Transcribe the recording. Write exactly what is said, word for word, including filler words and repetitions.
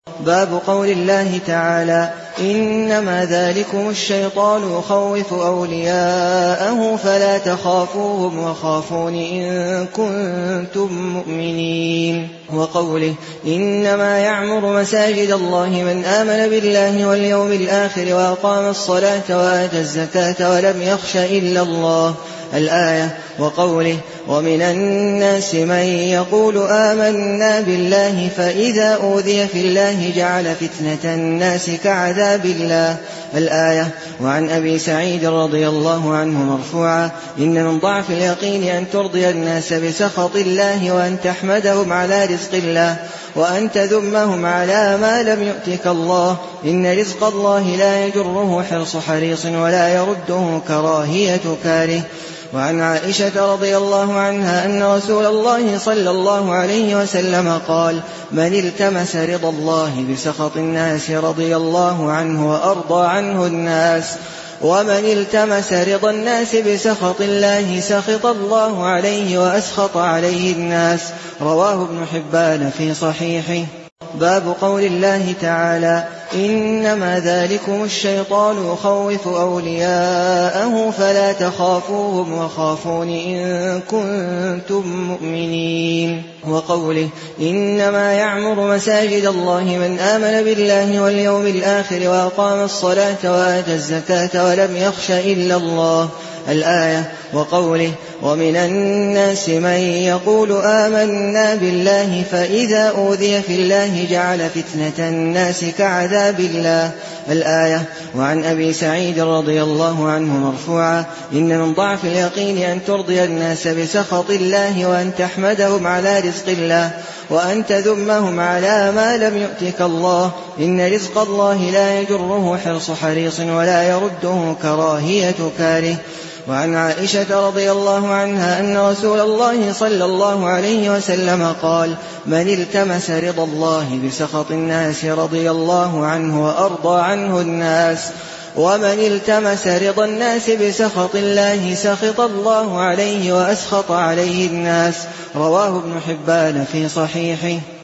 باب قول الله تعالى: إنما ذلكم الشيطان يخوف أولياءه فلا تخافوهم وخافون إن كنتم مؤمنين. وقوله: إنما يعمر مساجد الله من آمن بالله واليوم الآخر وأقام الصلاة وآتى الزكاة ولم يخش إلا الله، الآية. وقوله: ومن الناس من يقول آمنا بالله فإذا أوذي في الله جعل فتنة الناس كعذاب الله، الآية. وعن أبي سعيد رضي الله عنه مرفوعا: إن من ضعف اليقين أن ترضي الناس بسخط الله وأن تحمدهم على رزق الله وأن تذمهم على ما لم يؤتك الله، إن رزق الله لا يجره حرص حريص ولا يرده كراهية كاره. وعن عائشة رضي الله عنها أن رسول الله صلى الله عليه وسلم قال: من التمس رضا الله بسخط الناس رضي الله عنه وأرضى عنه الناس، ومن التمس رضا الناس بسخط الله سخط الله عليه وأسخط عليه الناس. رواه ابن حبان في صحيحه. باب قول الله تعالى: إنما ذلكم الشيطان يخوف أولياءه فلا تخافوهم وخافون إن كنتم مؤمنين. وقوله: إنما يعمر مساجد الله من آمن بالله واليوم الآخر وأقام الصلاة وآتى الزكاة ولم يخش إلا الله، الآية. وقوله: ومن الناس من يقول آمنا بالله فإذا أوذي في الله جعل فتنة الناس كعذاب الله، الآية. وعن أبي سعيد رضي الله عنه مرفوعا: إن من ضعف اليقين أن ترضي الناس بسخط الله وأن تحمدهم على رزق الله وأن تذمهم على ما لم يؤتك الله، إن رزق الله لا يجره حرص حريص ولا يرده كراهية كاره. وعن عائشة رضي الله عنها أن رسول الله صلى الله عليه وسلم قال: من التمس رضا الله بسخط الناس رضي الله عنه وأرضى عنه الناس، ومن التمس رضا الناس بسخط الله سخط الله عليه وأسخط عليه الناس. رواه ابن حبان في صحيحه.